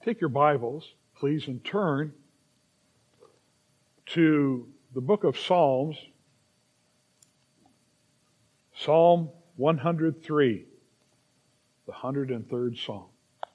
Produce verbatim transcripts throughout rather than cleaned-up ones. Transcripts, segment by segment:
Take your Bibles, please, and turn to the book of Psalms, Psalm one hundred three, the one hundred third Psalm.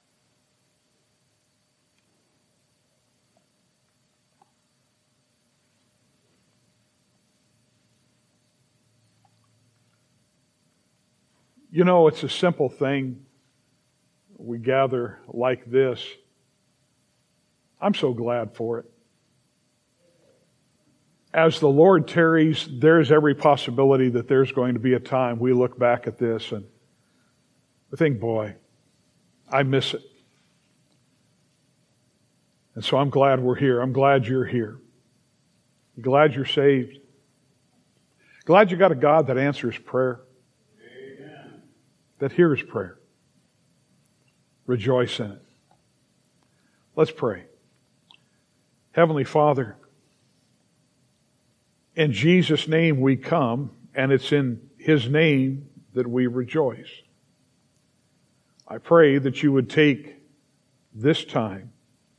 You know, it's a simple thing. We gather like this. I'm so glad for it. As the Lord tarries, there's every possibility that there's going to be a time we look back at this and we think, boy, I miss it. And so I'm glad we're here. I'm glad you're here. I'm glad you're saved. Glad you got a God that answers prayer. Amen. That hears prayer. Rejoice in it. Let's pray. Heavenly Father, in Jesus' name we come, and it's in His name that we rejoice. I pray that you would take this time,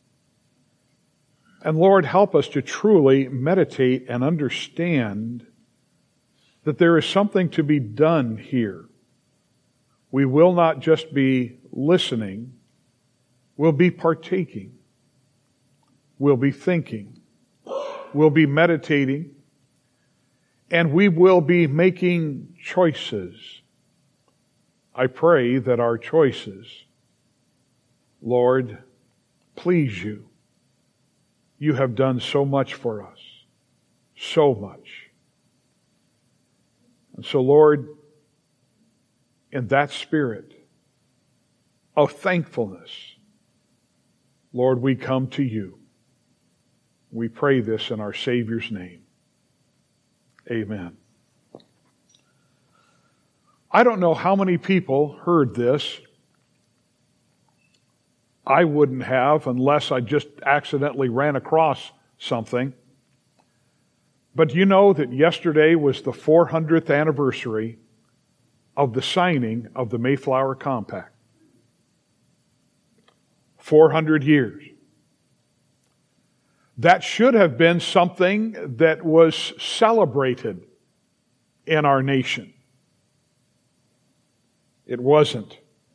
and Lord, help us to truly meditate and understand that there is something to be done here. We will not just be listening, we'll be partaking. We'll be thinking, we'll be meditating, and we will be making choices. I pray that our choices, Lord, please you. You have done so much for us, so much. And so, Lord, in that spirit of thankfulness, Lord, we come to you. We pray this in our Savior's name. Amen. I don't know how many people heard this. I wouldn't have unless I just accidentally ran across something. But you know that yesterday was the four hundredth anniversary of the signing of the Mayflower Compact. four hundred years. That should have been something that was celebrated in our nation. It wasn't.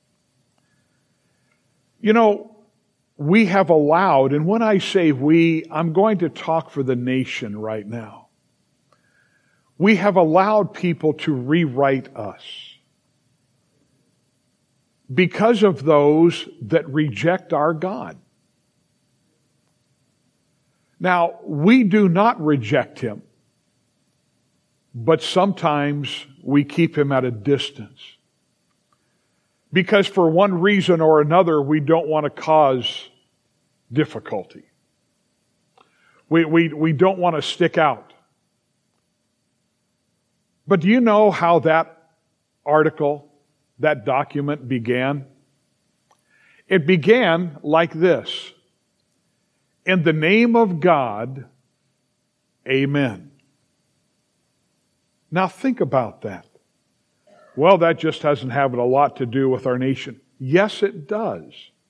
You know, we have allowed, and when I say we, I'm going to talk for the nation right now. We have allowed people to rewrite us because of those that reject our God. Now, we do not reject Him, but sometimes we keep Him at a distance. Because for one reason or another, we don't want to cause difficulty. We, we, we don't want to stick out. But do you know how that article, that document began? It began like this. In the name of God, amen. Now think about that. Well, that just doesn't have a lot to do with our nation. Yes, it does.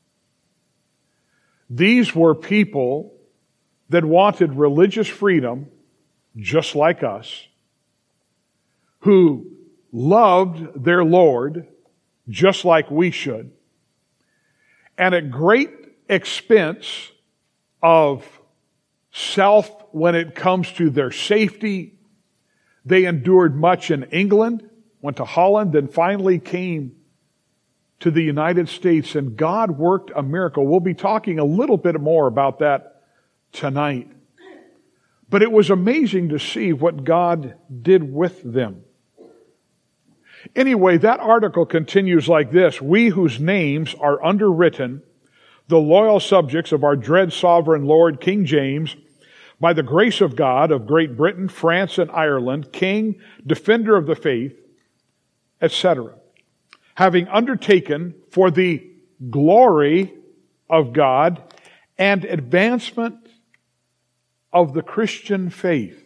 These were people that wanted religious freedom, just like us, who loved their Lord, just like we should, and at great expense of self when it comes to their safety. They endured much in England, went to Holland, then finally came to the United States, and God worked a miracle. We'll be talking a little bit more about that tonight. But it was amazing to see what God did with them. Anyway, that article continues like this. We whose names are underwritten, the loyal subjects of our dread sovereign Lord King James, by the grace of God of Great Britain, France, and Ireland, King, Defender of the Faith, et cetera, having undertaken for the glory of God and advancement of the Christian faith,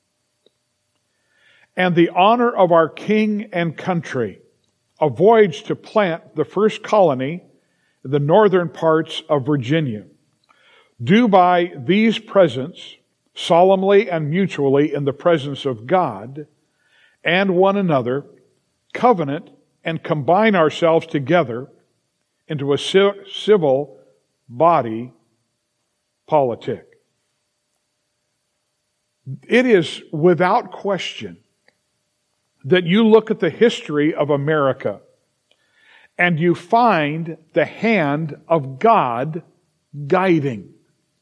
and the honor of our King and country, a voyage to plant the first colony in the northern parts of Virginia, do by these presents, solemnly and mutually in the presence of God and one another, covenant and combine ourselves together into a civil body politic. It is without question that you look at the history of America and you find the hand of God guiding.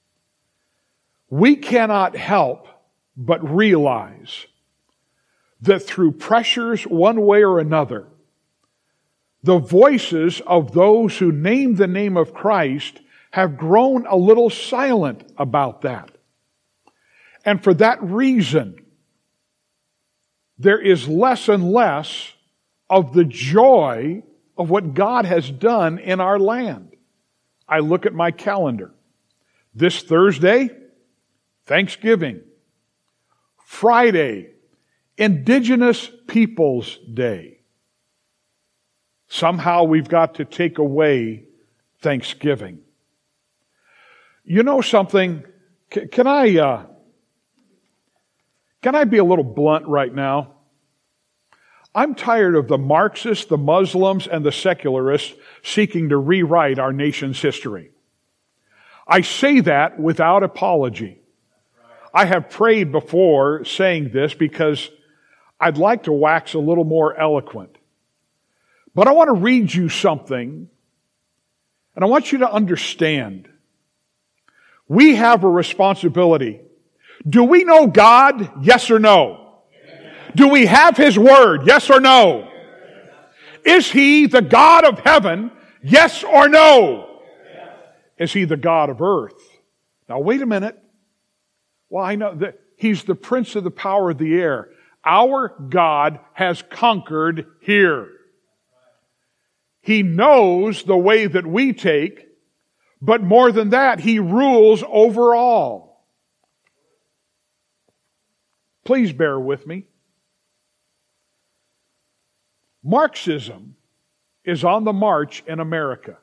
We cannot help but realize that through pressures one way or another, the voices of those who name the name of Christ have grown a little silent about that. And for that reason, there is less and less of the joy of what God has done in our land. I look at my calendar. This Thursday, Thanksgiving. Friday, Indigenous Peoples Day. Somehow we've got to take away Thanksgiving. You know something? C- can I, uh, can I be a little blunt right now? I'm tired of the Marxists, the Muslims, and the secularists seeking to rewrite our nation's history. I say that without apology. I have prayed before saying this because I'd like to wax a little more eloquent. But I want to read you something, and I want you to understand. We have a responsibility. Do we know God? Yes or no? Do we have His Word? Yes or no? Is He the God of heaven? Yes or no? Is He the God of earth? Now wait a minute. Well, I know that He's the prince of the power of the air. Our God has conquered here. He knows the way that we take, but more than that, He rules over all. Please bear with me. Marxism is on the march in America.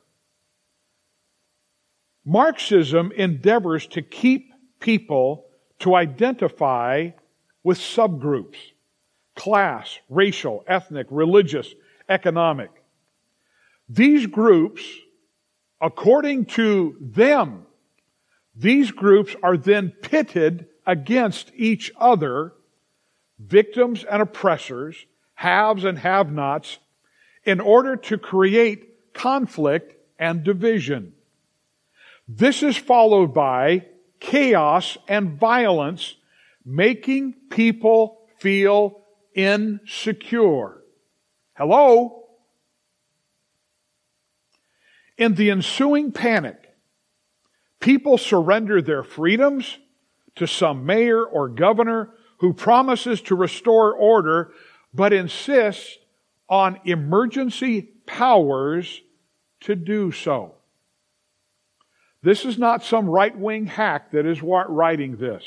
Marxism endeavors to keep people to identify with subgroups: class, racial, ethnic, religious, economic. These groups, according to them, these groups are then pitted against each other, victims and oppressors, haves and have-nots, in order to create conflict and division. This is followed by chaos and violence, making people feel insecure. Hello? In the ensuing panic, people surrender their freedoms to some mayor or governor who promises to restore order, but insists on emergency powers to do so. This is not some right-wing hack that is writing this.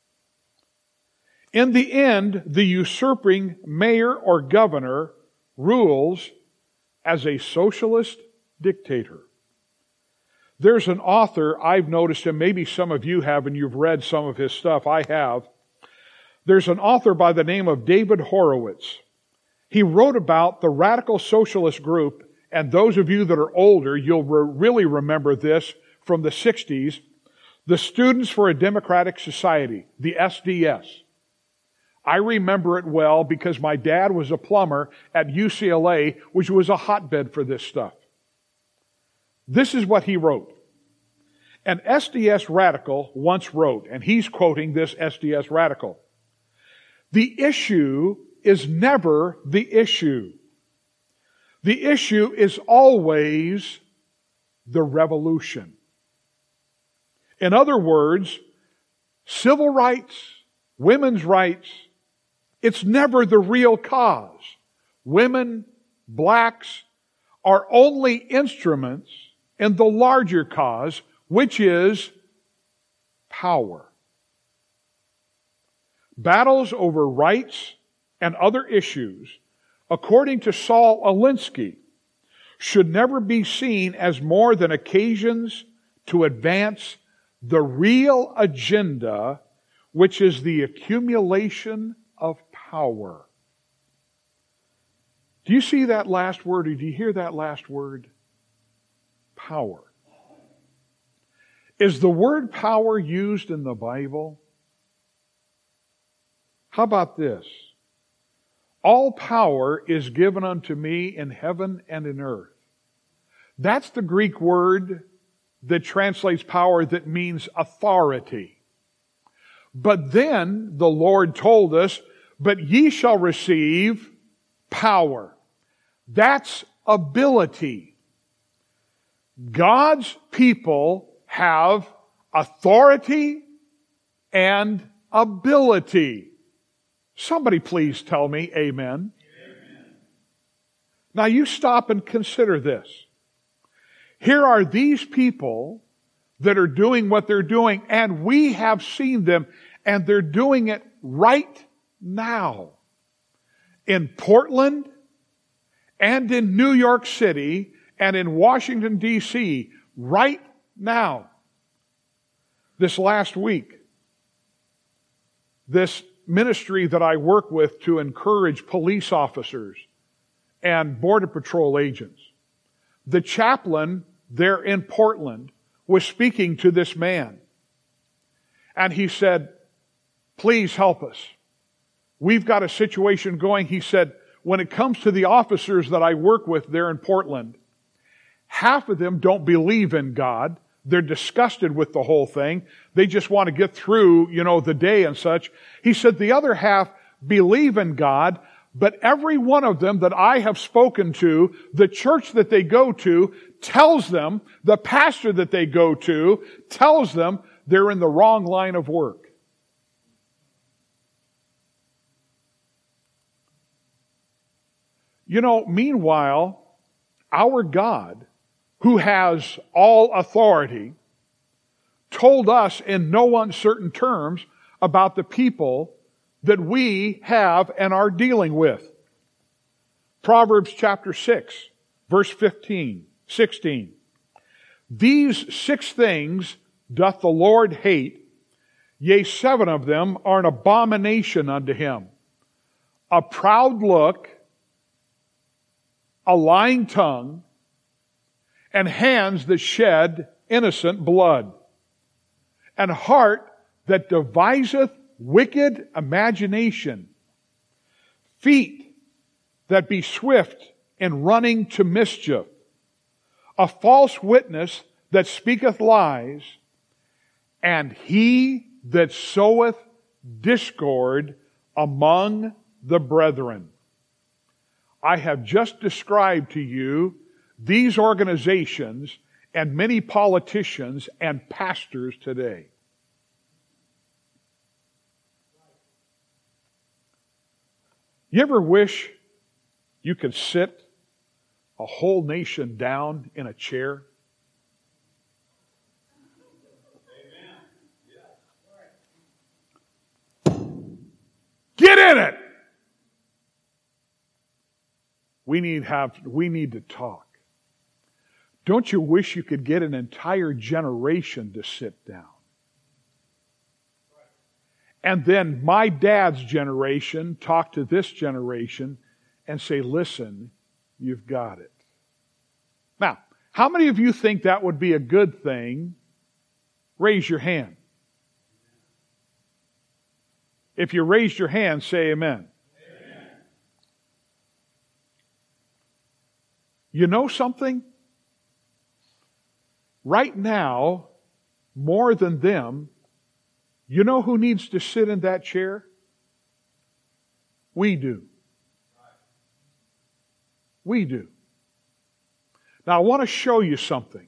In the end, the usurping mayor or governor rules as a socialist dictator. There's an author I've noticed, and maybe some of you have, and you've read some of his stuff. I have. There's an author by the name of David Horowitz. He wrote about the radical socialist group, and those of you that are older, you'll re- really remember this from the sixties, the Students for a Democratic Society, the S D S. I remember it well because my dad was a plumber at U C L A, which was a hotbed for this stuff. This is what he wrote. An S D S radical once wrote, and he's quoting this S D S radical, "The issue is never the issue. The issue is always the revolution." In other words, civil rights, women's rights, it's never the real cause. Women, blacks, are only instruments in the larger cause, which is power. Battles over rights and other issues, according to Saul Alinsky, should never be seen as more than occasions to advance the real agenda, which is the accumulation of power. Do you see that last word, or do you hear that last word? Power. Is the word power used in the Bible? How about this? All power is given unto me in heaven and in earth. That's the Greek word that translates power, that means authority. But then the Lord told us, but ye shall receive power. That's ability. God's people have authority and ability. Somebody please tell me amen. Amen. Now you stop and consider this. Here are these people that are doing what they're doing, and we have seen them, and they're doing it right now. In Portland, and in New York City, and in Washington, D C, right now. This last week, this ministry that I work with to encourage police officers and Border Patrol agents, the chaplain there in Portland was speaking to this man. And he said, please help us. We've got a situation going. He said, when it comes to the officers that I work with there in Portland, half of them don't believe in God. They're disgusted with the whole thing. They just want to get through, you know, the day and such. He said the other half believe in God, but every one of them that I have spoken to, the church that they go to, tells them, the pastor that they go to, tells them they're in the wrong line of work. You know, meanwhile, our God, who has all authority, told us in no uncertain terms about the people that we have and are dealing with. Proverbs chapter six, verse fifteen, sixteen. These six things doth the Lord hate, yea, seven of them are an abomination unto him. A proud look, a lying tongue, and hands that shed innocent blood, and heart that deviseth wicked imagination, feet that be swift in running to mischief, a false witness that speaketh lies, and he that soweth discord among the brethren. I have just described to you these organizations and many politicians and pastors today. You ever wish you could sit a whole nation down in a chair? Get in it! We need have we need to talk. Don't you wish you could get an entire generation to sit down? And then my dad's generation talk to this generation and say, listen, you've got it. Now, how many of you think that would be a good thing? Raise your hand. If you raised your hand, say amen. Amen. You know something? Right now, more than them, you know who needs to sit in that chair? We do. We do. Now I want to show you something.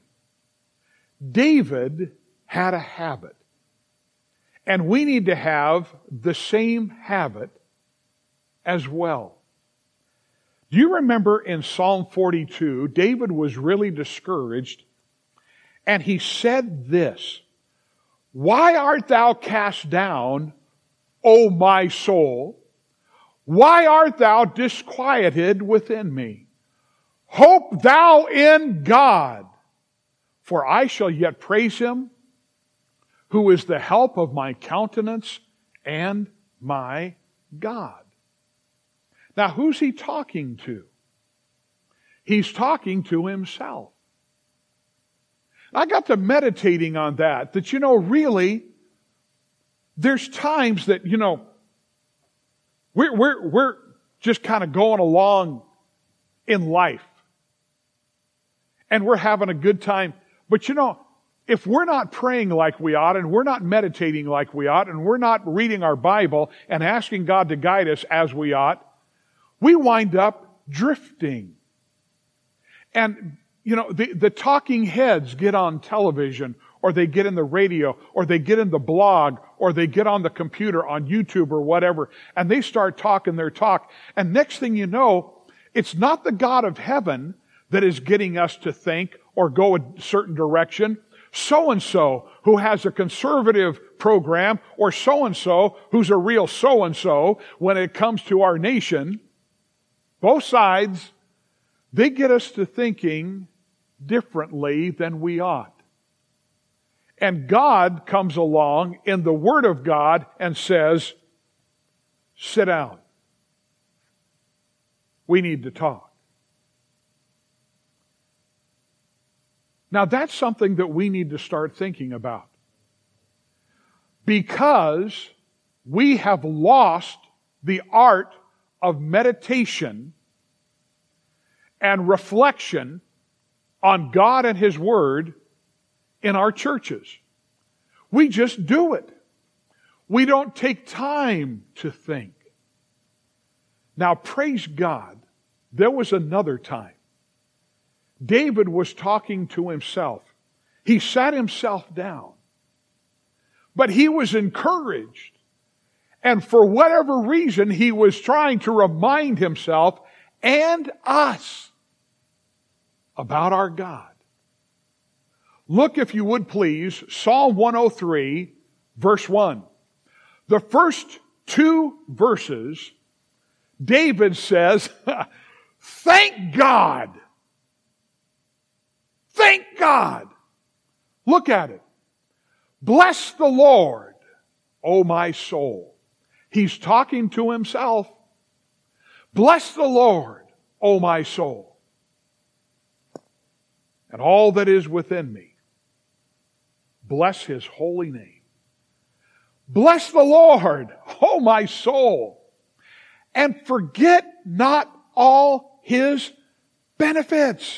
David had a habit. And we need to have the same habit as well. Do you remember in Psalm forty-two, David was really discouraged, and he said this, "Why art thou cast down, O my soul? Why art thou disquieted within me? Hope thou in God, for I shall yet praise him, who is the help of my countenance and my God. Now, who's he talking to? He's talking to himself. I got to meditating on that, that, you know, really, there's times that, you know, we're, we're, we're just kind of going along in life. And we're having a good time. But, you know, if we're not praying like we ought, and we're not meditating like we ought, and we're not reading our Bible and asking God to guide us as we ought, we wind up drifting. And, you know, the, the talking heads get on television, or they get in the radio, or they get in the blog, or they get on the computer, on YouTube or whatever, and they start talking their talk. And next thing you know, it's not the God of heaven that is getting us to think or go a certain direction. So-and-so who has a conservative program, or so-and-so who's a real so-and-so when it comes to our nation, both sides, they get us to thinking differently than we ought. And God comes along in the Word of God and says, sit down. We need to talk. Now that's something that we need to start thinking about. Because we have lost the art of meditation and reflection on God and His Word in our churches. We just do it. We don't take time to think. Now, praise God, there was another time. David was talking to himself. He sat himself down. But he was encouraged. And for whatever reason, he was trying to remind himself and us about our God. Look, if you would please, Psalm one oh three, verse one. The first two verses, David says, thank God. Thank God. Look at it. Bless the Lord, O my soul. He's talking to himself. Bless the Lord, O my soul, and all that is within me. Bless His holy name. Bless the Lord, O my soul, and forget not all His benefits.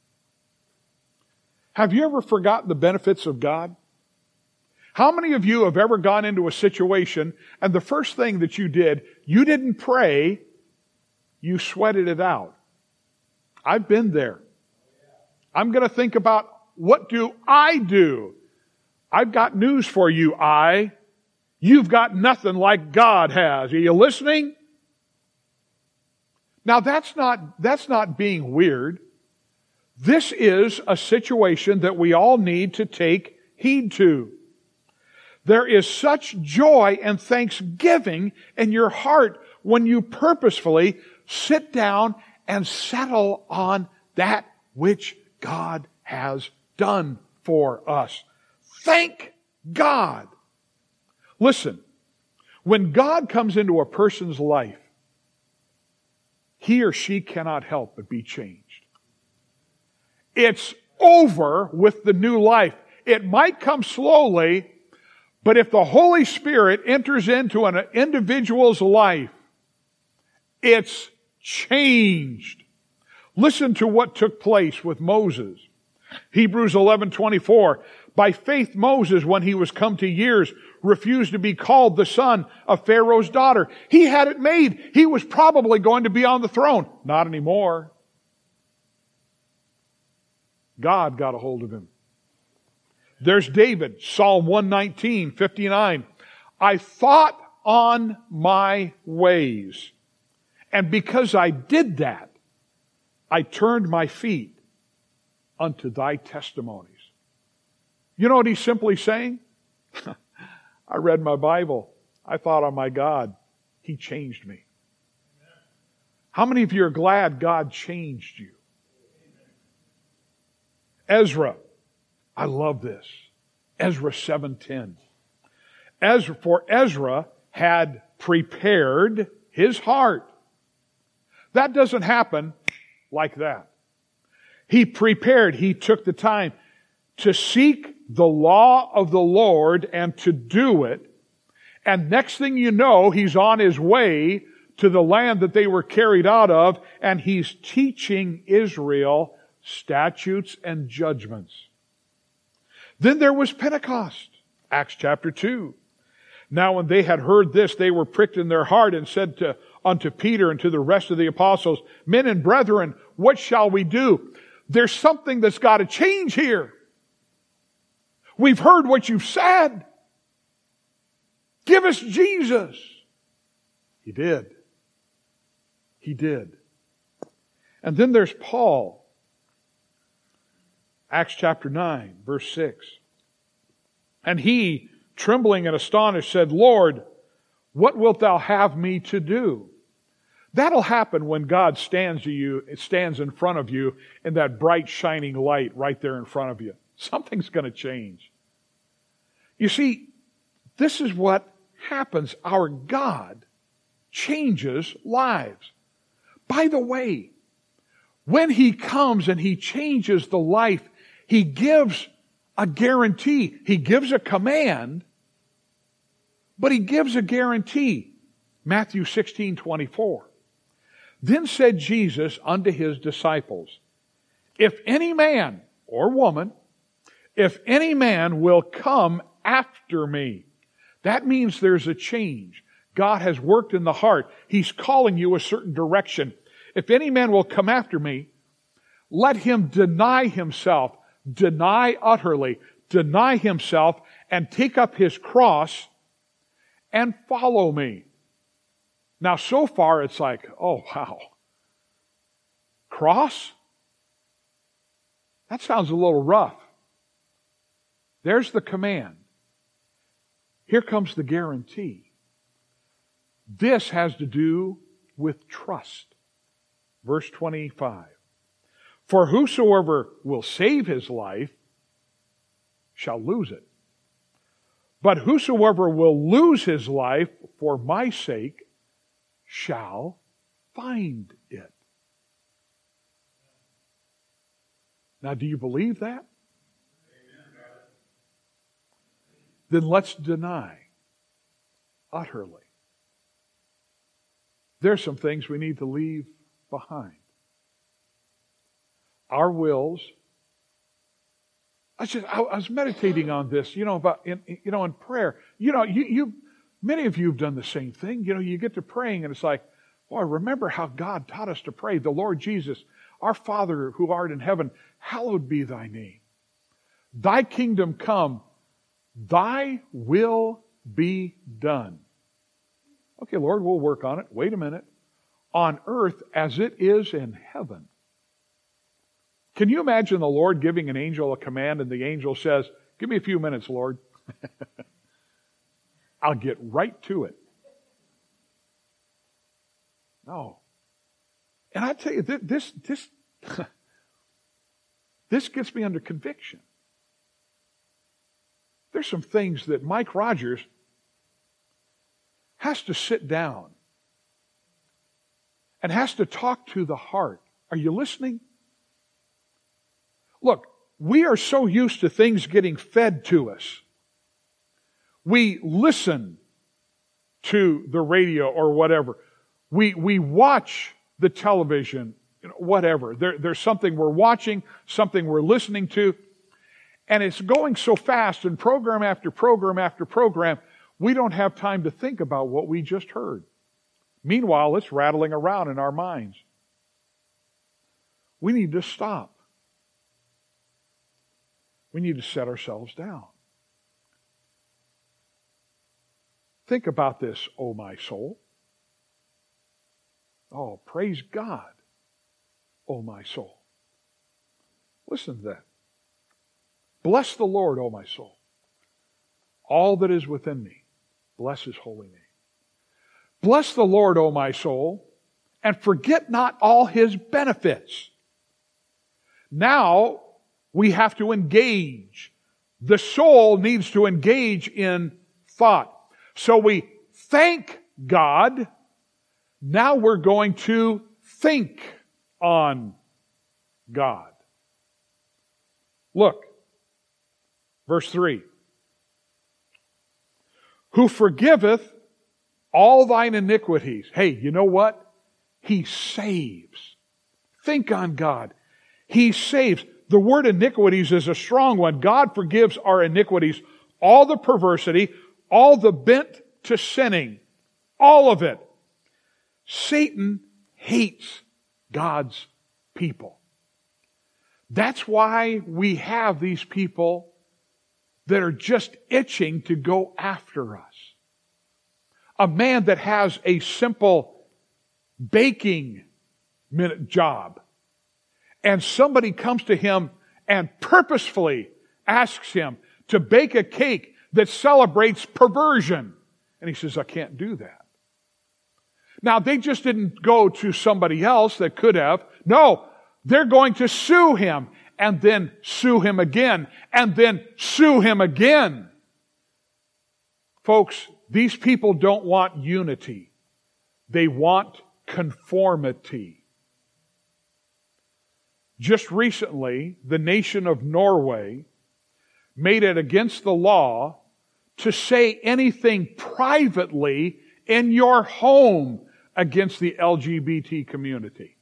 Have you ever forgotten the benefits of God? How many of you have ever gone into a situation and the first thing that you did, you didn't pray, you sweated it out? I've been there. I'm going to think about, what do I do? I've got news for you, I. You've got nothing like God has. Are you listening? Now that's not, that's not being weird. This is a situation that we all need to take heed to. There is such joy and thanksgiving in your heart when you purposefully sit down and settle on that which God has done for us. Thank God. Listen, when God comes into a person's life, he or she cannot help but be changed. It's over with the new life. It might come slowly, but if the Holy Spirit enters into an individual's life, it's changed. Listen to what took place with Moses. Hebrews eleven twenty-four. By faith Moses, when he was come to years, refused to be called the son of Pharaoh's daughter. He had it made. He was probably going to be on the throne. Not anymore. God got a hold of him. There's David, Psalm one nineteen, fifty-nine. I thought on my ways, and because I did that, I turned my feet unto thy testimonies. You know what he's simply saying? I read my Bible. I thought on my God. He changed me. How many of you are glad God changed you? Ezra. I love this. Ezra seven ten. Ezra, for Ezra had prepared his heart. That doesn't happen like that. He prepared, he took the time to seek the law of the Lord and to do it. And next thing you know, he's on his way to the land that they were carried out of, and he's teaching Israel statutes and judgments. Then there was Pentecost, Acts chapter two. Now when they had heard this, they were pricked in their heart and said to, unto Peter and to the rest of the apostles, Men and brethren, what shall we do? There's something that's got to change here. We've heard what you've said. Give us Jesus. He did. He did. And then there's Paul. Acts chapter nine, verse six. And he, trembling and astonished, said, Lord, what wilt thou have me to do? That'll happen when God stands to you, it stands in front of you in that bright shining light right there in front of you. Something's going to change. You see, this is what happens. Our God changes lives. By the way, when He comes and He changes the life, He gives a guarantee. He gives a command, but He gives a guarantee. Matthew sixteen twenty-four. Then said Jesus unto His disciples, If any man or woman, if any man will come after me, that means there's a change. God has worked in the heart. He's calling you a certain direction. If any man will come after me, let him deny himself, deny utterly, deny himself, and take up his cross and follow me. Now, so far, it's like, oh, wow. Cross? That sounds a little rough. There's the command. Here comes the guarantee. This has to do with trust. Verse twenty-five. For whosoever will save his life shall lose it. But whosoever will lose his life for my sake shall find it. Now, do you believe that? Amen. Then let's deny utterly. There's some things we need to leave behind. Our wills. I just I, I was meditating on this, you know, about in, you know in prayer. You know, you you many of you have done the same thing. You know, you get to praying and it's like, boy, remember how God taught us to pray. The Lord Jesus, our Father who art in heaven, hallowed be thy name. Thy kingdom come, thy will be done. Okay, Lord, we'll work on it. Wait a minute. On earth as it is in heaven. Can you imagine the Lord giving an angel a command and the angel says, give me a few minutes, Lord. I'll get right to it. No. And I tell you, this, this, this gets me under conviction. There's some things that Mike Rogers has to sit down and has to talk to the heart. Are you listening? Look, we are so used to things getting fed to us. We listen to the radio or whatever. We we watch the television, you know, whatever. There, there's something we're watching, something we're listening to, and it's going so fast, and program after program after program, we don't have time to think about what we just heard. Meanwhile, it's rattling around in our minds. We need to stop. We need to set ourselves down. Think about this, O my soul. Oh, praise God, O my soul. Listen to that. Bless the Lord, O my soul. All that is within me, bless His holy name. Bless the Lord, O my soul, and forget not all His benefits. Now, We have to engage. The soul needs to engage in thought. So we thank God. Now we're going to think on God. Look, verse three. Who forgiveth all thine iniquities. Hey, you know what? He saves. Think on God. He saves. The word iniquities is a strong one. God forgives our iniquities, all the perversity, all the bent to sinning, all of it. Satan hates God's people. That's why we have these people that are just itching to go after us. A man that has a simple baking minute job, and somebody comes to him and purposefully asks him to bake a cake that celebrates perversion. And he says, I can't do that. Now, they just didn't go to somebody else that could have. No, they're going to sue him, and then sue him again, and then sue him again. Folks, these people don't want unity. They want conformity. Just recently, the nation of Norway made it against the law to say anything privately in your home against the L G B T community.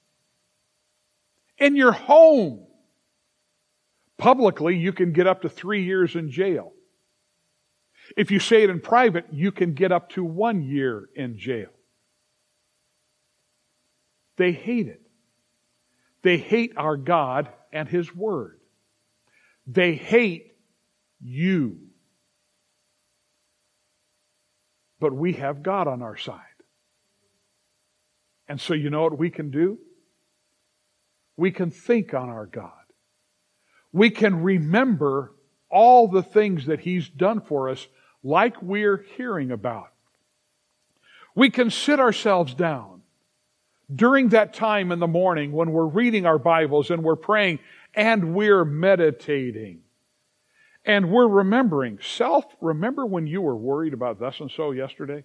In your home. Publicly, you can get up to three years in jail. If you say it in private, you can get up to one year in jail. They hate it. They hate our God and His Word. They hate you. But we have God on our side. And so you know what we can do? We can think on our God. We can remember all the things that He's done for us, like we're hearing about. We can sit ourselves down during that time in the morning when we're reading our Bibles and we're praying and we're meditating. And we're remembering. Self, remember when you were worried about thus and so yesterday?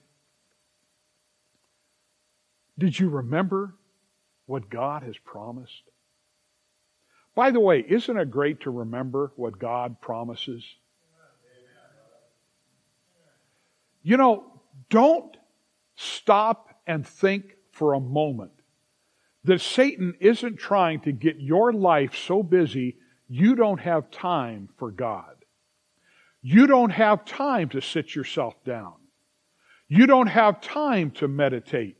Did you remember what God has promised? By the way, isn't it great to remember what God promises? You know, don't stop and think for a moment that Satan isn't trying to get your life so busy you don't have time for God. You don't have time to sit yourself down. You don't have time to meditate.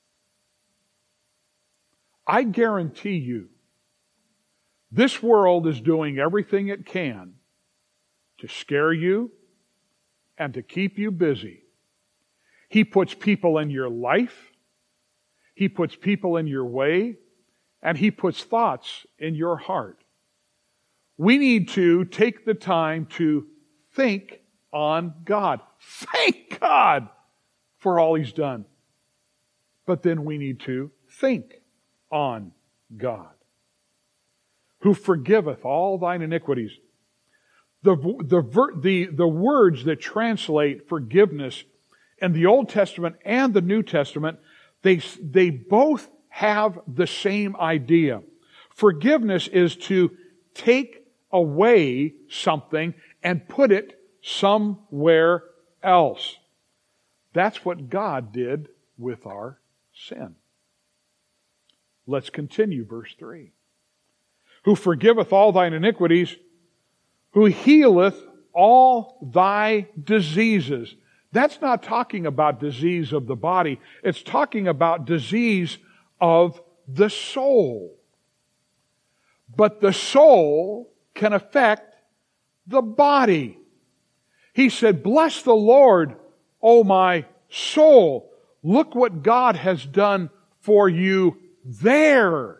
I guarantee you, this world is doing everything it can to scare you and to keep you busy. He puts people in your life. He puts people in your way. And He puts thoughts in your heart. We need to take the time to think on God. Thank God for all He's done. But then we need to think on God. Who forgiveth all thine iniquities. The, the, the, the words that translate forgiveness in the Old Testament and the New Testament, they, they both have the same idea. Forgiveness is to take away something and put it somewhere else. That's what God did with our sin. Let's continue verse three. Who forgiveth all thine iniquities, who healeth all thy diseases. That's not talking about disease of the body. It's talking about disease of the soul. But the soul can affect the body. He said, bless the Lord, O my soul. Look what God has done for you there.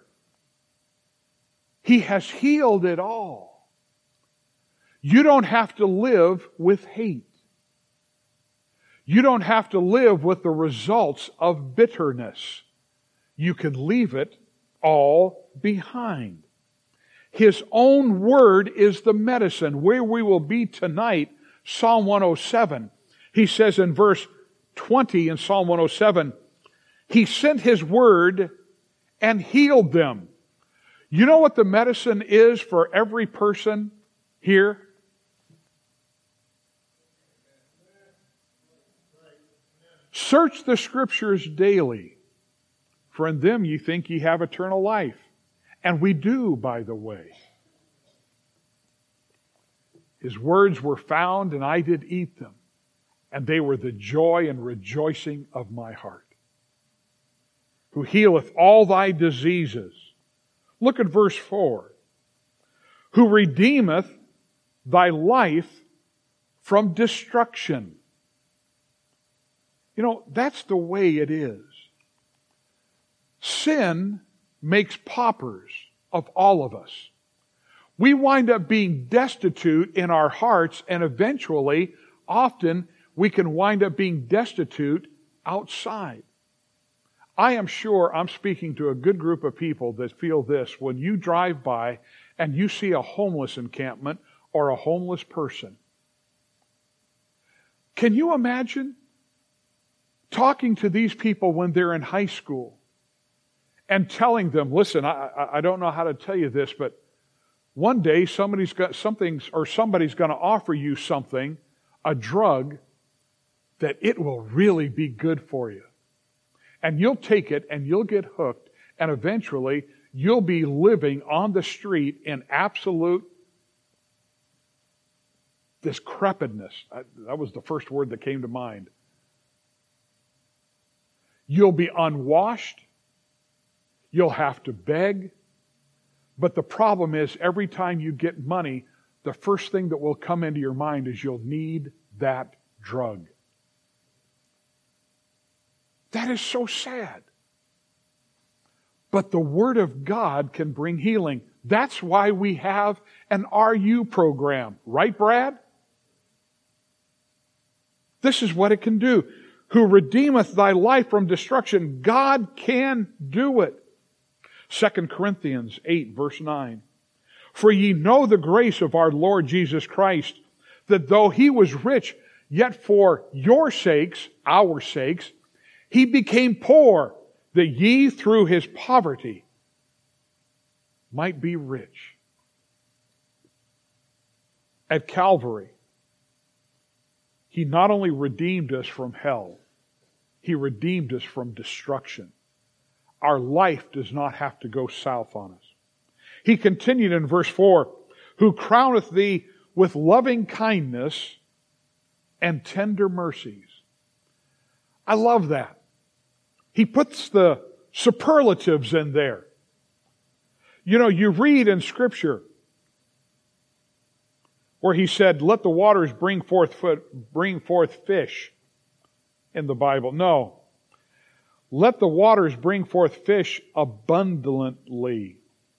He has healed it all. You don't have to live with hate. You don't have to live with the results of bitterness. You can leave it all behind. His own word is the medicine. Where we will be tonight, Psalm one oh seven. He says in verse twenty in Psalm one oh seven, He sent His word and healed them. You know what the medicine is for every person here? Search the Scriptures daily, for in them ye think ye have eternal life. And we do, by the way. His words were found, and I did eat them, and they were the joy and rejoicing of my heart. Who healeth all thy diseases. Look at verse four. Who redeemeth thy life from destruction. You know, that's the way it is. Sin makes paupers of all of us. We wind up being destitute in our hearts, and eventually, often, we can wind up being destitute outside. I am sure I'm speaking to a good group of people that feel this. When you drive by and you see a homeless encampment or a homeless person, can you imagine talking to these people when they're in high school and telling them, listen, I, I don't know how to tell you this, but one day somebody's got something, or somebody's going to offer you something, a drug, that it will really be good for you. And you'll take it and you'll get hooked, and eventually you'll be living on the street in absolute decrepitness. That was the first word that came to mind. You'll be unwashed. You'll have to beg. But the problem is, every time you get money, the first thing that will come into your mind is you'll need that drug. That is so sad. But the Word of God can bring healing. That's why we have an R U program. Right, Brad? This is what it can do. Who redeemeth thy life from destruction. God can do it. Second Corinthians eight, verse nine. For ye know the grace of our Lord Jesus Christ, that though He was rich, yet for your sakes, our sakes, He became poor, that ye through His poverty might be rich. At Calvary, He not only redeemed us from hell, He redeemed us from destruction. Our life does not have to go south on us. He continued in verse four, who crowneth thee with loving kindness and tender mercies. I love that. He puts the superlatives in there. You know, you read in Scripture where He said, let the waters bring forth, bring forth fish in the Bible. No. Let the waters bring forth fish abundantly.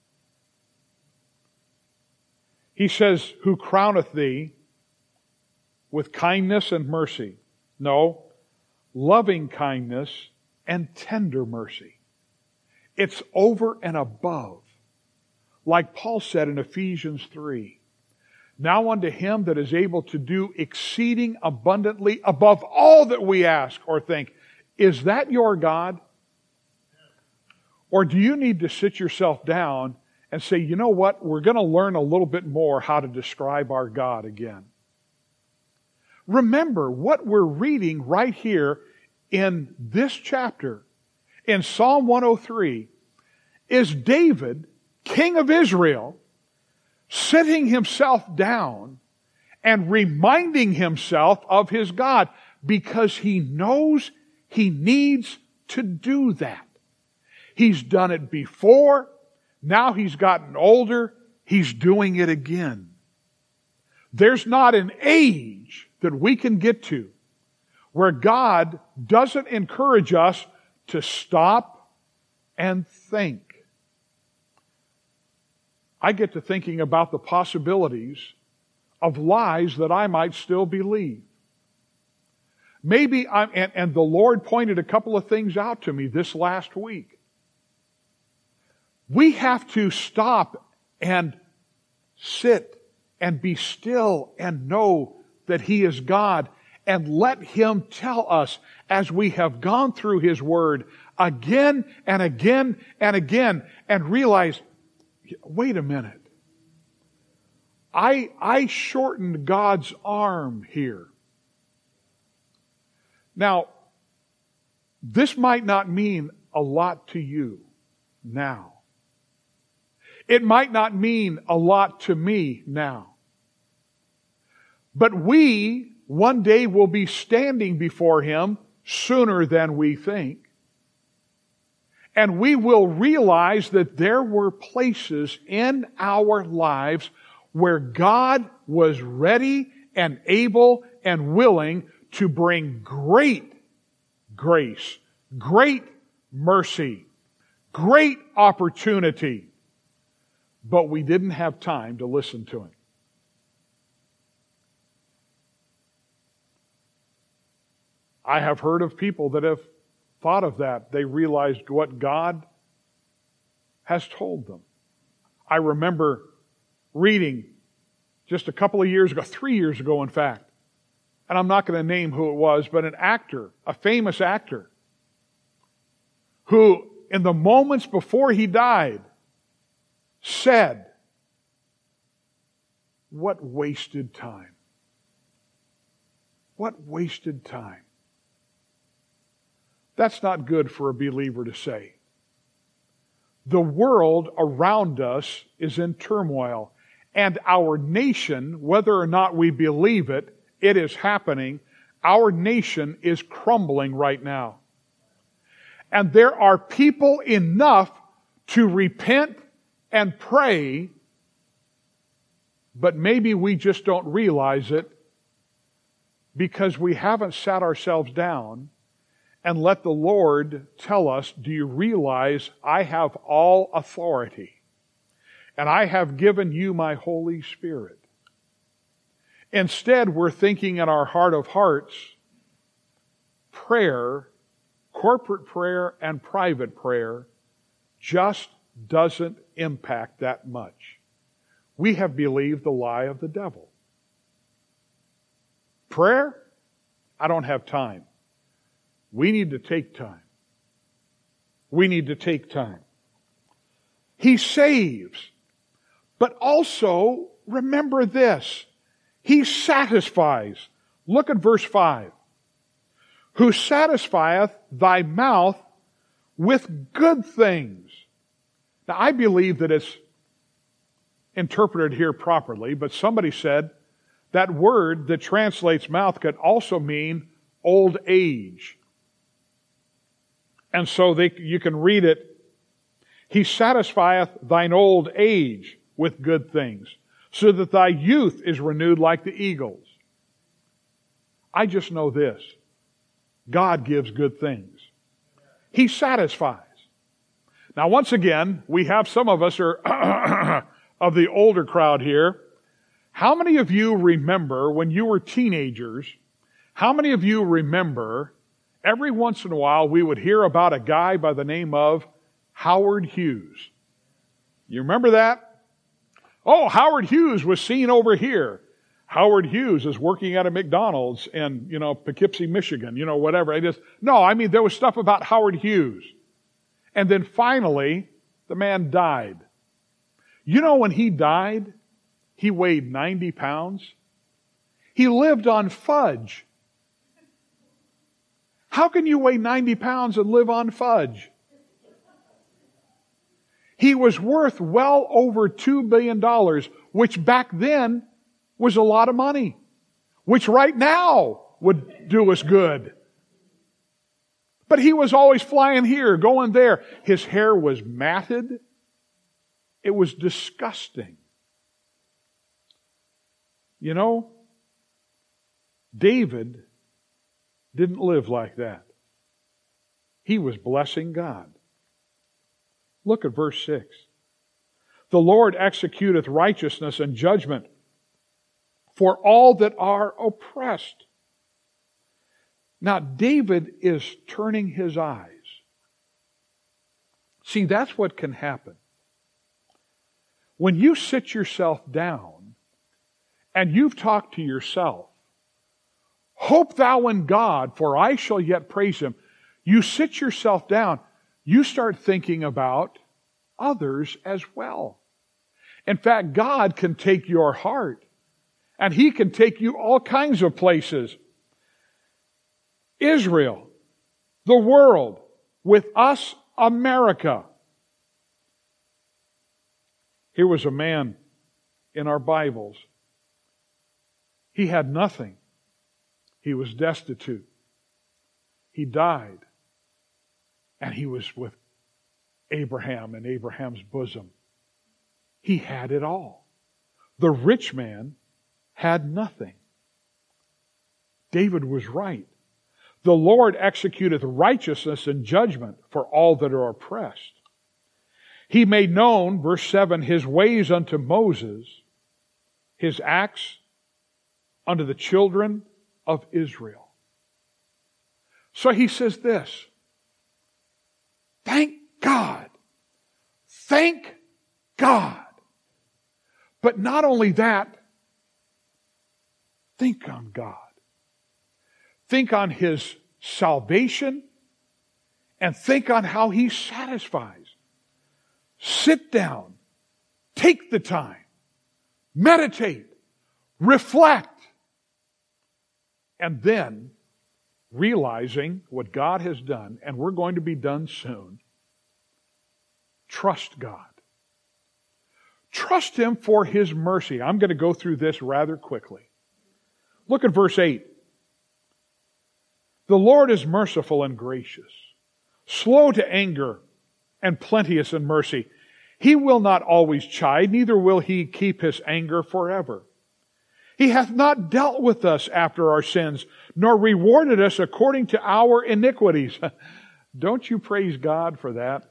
He says, who crowneth thee with kindness and mercy. No, loving kindness and tender mercy. It's over and above. Like Paul said in Ephesians three. Now unto Him that is able to do exceeding abundantly above all that we ask or think. Is that your God? Or do you need to sit yourself down and say, you know what, we're going to learn a little bit more how to describe our God again. Remember, what we're reading right here in this chapter, in Psalm one oh three, is David, king of Israel, sitting himself down and reminding himself of his God, because he knows he needs to do that. He's done it before. Now he's gotten older. He's doing it again. There's not an age that we can get to where God doesn't encourage us to stop and think. I get to thinking about the possibilities of lies that I might still believe. Maybe I'm, and, and the Lord pointed a couple of things out to me this last week. We have to stop and sit and be still and know that He is God, and let Him tell us as we have gone through His Word again and again and again and realize, wait a minute. I, I shortened God's arm here. Now, this might not mean a lot to you now. It might not mean a lot to me now. But we one day will be standing before Him sooner than we think. And we will realize that there were places in our lives where God was ready and able and willing to bring great grace, great mercy, great opportunity. But we didn't have time to listen to Him. I have heard of people that have thought of that. They realized what God has told them. I remember reading just a couple of years ago, three years ago in fact, and I'm not going to name who it was, but an actor, a famous actor, who in the moments before he died said, "What wasted time. What wasted time." That's not good for a believer to say. The world around us is in turmoil, and our nation, whether or not we believe it, it is happening. Our nation is crumbling right now. And there are people enough to repent and pray, but maybe we just don't realize it because we haven't sat ourselves down and let the Lord tell us, do you realize I have all authority and I have given you my Holy Spirit? Instead, we're thinking in our heart of hearts, prayer, corporate prayer and private prayer just doesn't impact that much. We have believed the lie of the devil. Prayer? I don't have time. We need to take time. We need to take time. He saves. But also, remember this. He satisfies. Look at verse five. Who satisfieth thy mouth with good things. Now, I believe that it's interpreted here properly, but somebody said that word that translates mouth could also mean old age. And so they, you can read it, He satisfieth thine old age with good things, so that thy youth is renewed like the eagles. I just know this. God gives good things. He satisfies. Now once again, we have some of us are of the older crowd here. How many of you remember when you were teenagers, how many of you remember every once in a while we would hear about a guy by the name of Howard Hughes? You remember that? Oh, Howard Hughes was seen over here. Howard Hughes is working at a McDonald's in, you know, Poughkeepsie, Michigan, you know, whatever. I just, no, I mean, there was stuff about Howard Hughes. And then finally, the man died. You know, when he died, he weighed ninety pounds. He lived on fudge. How can you weigh ninety pounds and live on fudge? He was worth well over two billion dollars, which back then was a lot of money, which right now would do us good. But he was always flying here, going there. His hair was matted. It was disgusting. You know, David didn't live like that. He was blessing God. Look at verse six. The Lord executeth righteousness and judgment for all that are oppressed. Now, David is turning his eyes. See, that's what can happen. when you sit yourself down and you've talked to yourself, hope thou in God, for I shall yet praise Him. You sit yourself down, you start thinking about others as well. In fact, God can take your heart and He can take you all kinds of places. Israel, the world, with us, America. Here was a man in our Bibles. He had nothing. He was destitute. He died. And he was with Abraham in Abraham's bosom. He had it all. The rich man had nothing. David was right. The Lord executeth righteousness and judgment for all that are oppressed. He made known, verse seven, His ways unto Moses, His acts unto the children of Israel. So he says this, thank God. Thank God. But not only that, think on God. Think on His salvation and think on how He satisfies. Sit down. Take the time. Meditate. Reflect. And then, realizing what God has done, and we're going to be done soon, trust God. Trust Him for His mercy. I'm going to go through this rather quickly. Look at verse eight. The Lord is merciful and gracious, slow to anger, and plenteous in mercy. He will not always chide, neither will He keep His anger forever. He hath not dealt with us after our sins, nor rewarded us according to our iniquities. Don't you praise God for that?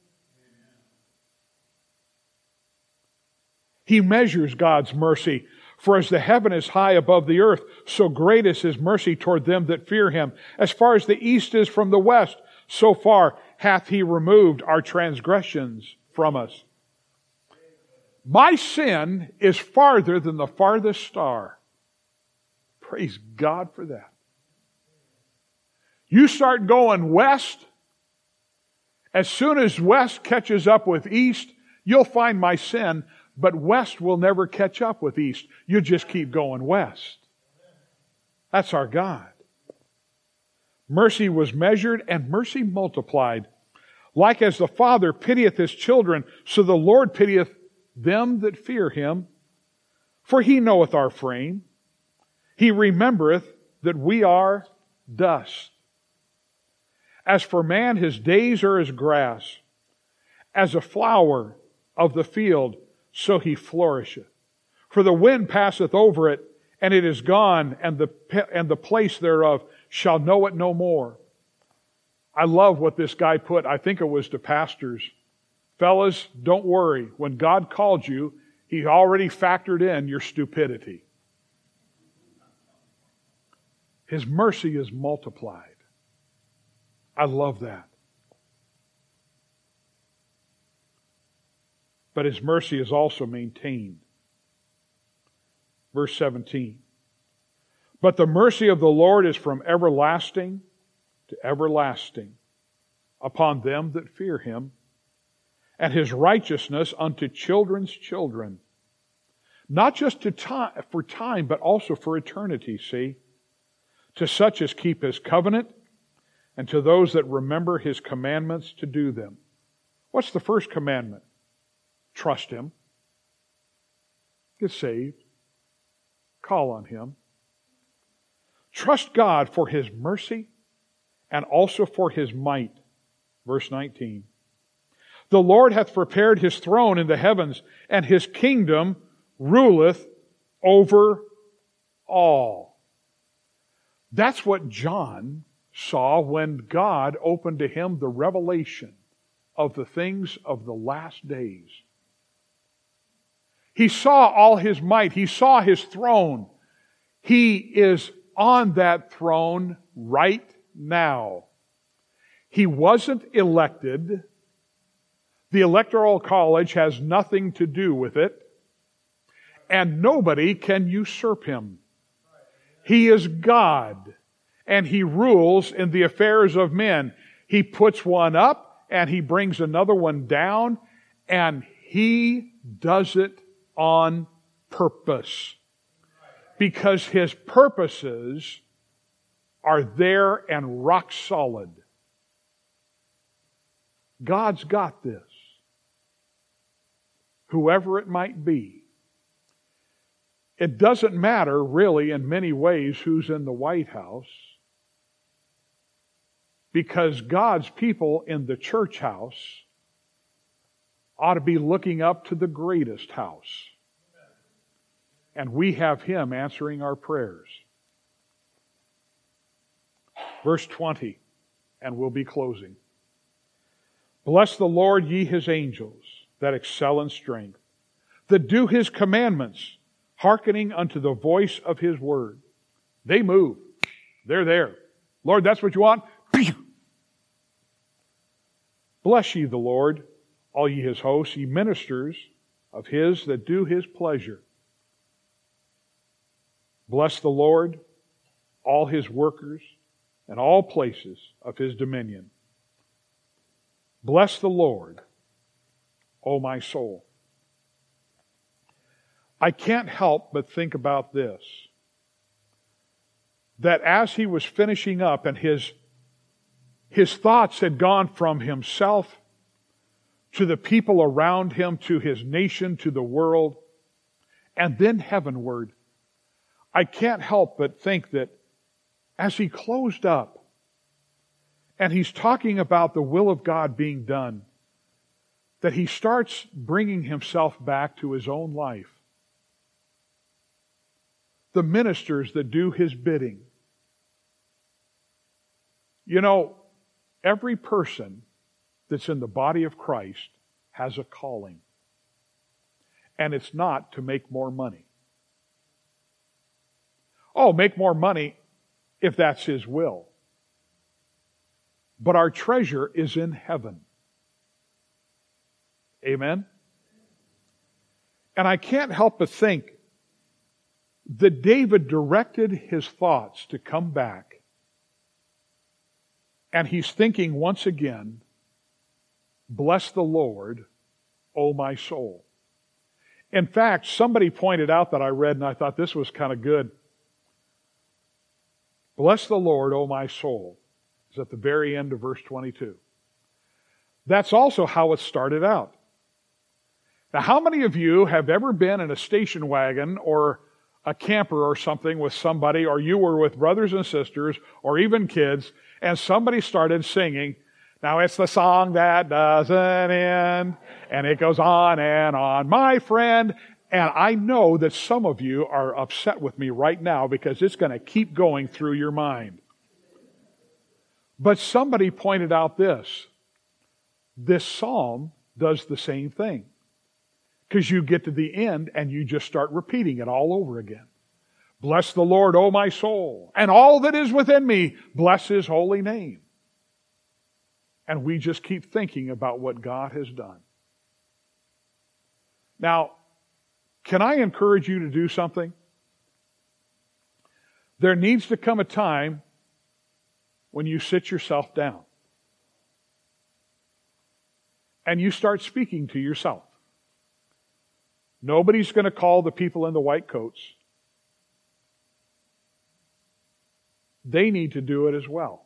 He measures God's mercy. For as the heaven is high above the earth, so great is His mercy toward them that fear Him. As far as the east is from the west, so far hath He removed our transgressions from us. My sin is farther than the farthest star. Praise God for that. You start going west, as soon as west catches up with east, you'll find my sin. But west will never catch up with east. You just keep going west. That's our God. Mercy was measured and mercy multiplied. Like as the Father pitieth His children, so the Lord pitieth them that fear Him. For He knoweth our frame. He remembereth that we are dust. As for man, his days are as grass. As a flower of the field, so he flourisheth. For the wind passeth over it, and it is gone, and the and the place thereof shall know it no more. I love what this guy put. I think it was to pastors. Fellas, don't worry. When God called you, He already factored in your stupidity. His mercy is multiplied. I love that. But His mercy is also maintained. Verse seventeen. But the mercy of the Lord is from everlasting to everlasting upon them that fear Him, and His righteousness unto children's children. Not just to time, for time, but also for eternity, see? To such as keep His covenant, and to those that remember His commandments to do them. What's the first commandment? Trust Him. Get saved. Call on Him. Trust God for His mercy and also for His might. Verse nineteen. The Lord hath prepared His throne in the heavens, and His kingdom ruleth over all. That's what John saw when God opened to him the revelation of the things of the last days. He saw all His might. He saw His throne. He is on that throne right now. He wasn't elected. The Electoral College has nothing to do with it, and nobody can usurp him. He is God, and He rules in the affairs of men. He puts one up, and He brings another one down, and He does it on purpose. Because His purposes are there and rock solid. God's got this. Whoever it might be. It doesn't matter, really, in many ways, who's in the White House, because God's people in the church house ought to be looking up to the greatest house. And we have Him answering our prayers. Verse twenty, and we'll be closing. Bless the Lord, ye His angels, that excel in strength, that do His commandments, hearkening unto the voice of His word. They move. They're there. Lord, that's what you want? Bless ye the Lord, all ye His hosts, ye ministers of His that do His pleasure. Bless the Lord, all His workers, and all places of His dominion. Bless the Lord, O my soul. I can't help but think about this. That as he was finishing up and his, his thoughts had gone from himself to the people around him, to his nation, to the world, and then heavenward, I can't help but think that as he closed up and he's talking about the will of God being done, that he starts bringing himself back to his own life. The ministers that do His bidding. You know, every person that's in the body of Christ has a calling. And it's not to make more money. Oh, make more money if that's His will. But our treasure is in heaven. Amen? And I can't help but think that David directed his thoughts to come back. And he's thinking once again, bless the Lord, O my soul. In fact, somebody pointed out that I read, and I thought this was kind of good. Bless the Lord, O my soul, is at the very end of verse twenty-two. That's also how it started out. Now, how many of you have ever been in a station wagon or a camper or something with somebody, or you were with brothers and sisters, or even kids, and somebody started singing, now it's the song that doesn't end, and it goes on and on, my friend, and I know that some of you are upset with me right now because it's going to keep going through your mind. But somebody pointed out this. This psalm does the same thing. Because you get to the end and you just start repeating it all over again. Bless the Lord, O my soul, and all that is within me, bless His holy name. And we just keep thinking about what God has done. Now, can I encourage you to do something? There needs to come a time when you sit yourself down and you start speaking to yourself. Nobody's going to call the people in the white coats. They need to do it as well.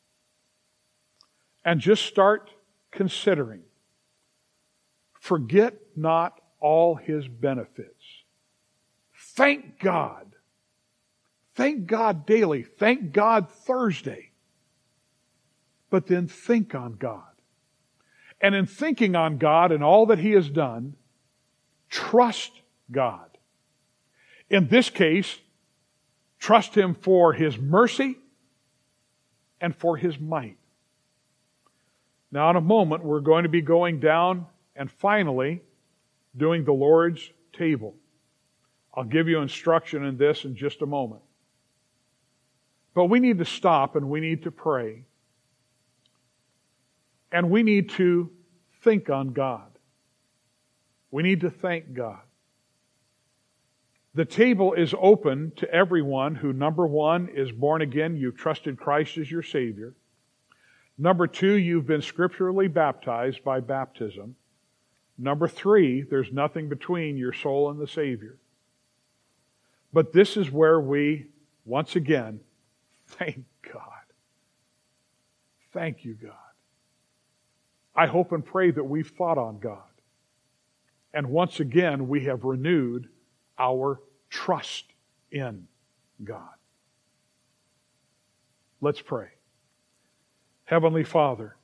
And just start considering. Forget not all His benefits. Thank God. Thank God daily. Thank God Thursday. But then think on God. And in thinking on God and all that He has done, trust God. In this case, trust Him for His mercy and for His might. Now in a moment, we're going to be going down and finally doing the Lord's table. I'll give you instruction in this in just a moment. But we need to stop and we need to pray. And we need to think on God. We need to thank God. The table is open to everyone who, number one, is born again. You've trusted Christ as your Savior. Number two, you've been scripturally baptized by baptism. Number three, there's nothing between your soul and the Savior. But this is where we, once again, thank God. Thank you, God. I hope and pray that we've thought on God. And once again, we have renewed our trust in God. Let's pray. Heavenly Father,